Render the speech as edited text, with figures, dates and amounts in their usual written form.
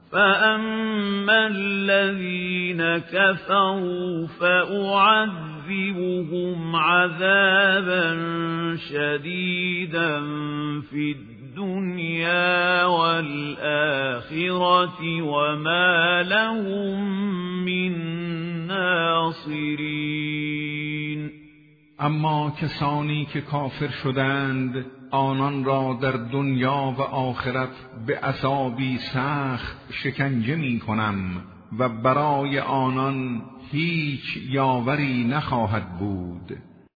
فأما الذين كفروا فأعذبهم عذابا شديدا في الدنيا والآخرة وما لهم من ناصرين. اما کسانی که کافر شدند آنان را در دنیا و آخرت به عذابی سخت شکنجه می کنم و برای آنان هیچ یاوری نخواهد بود.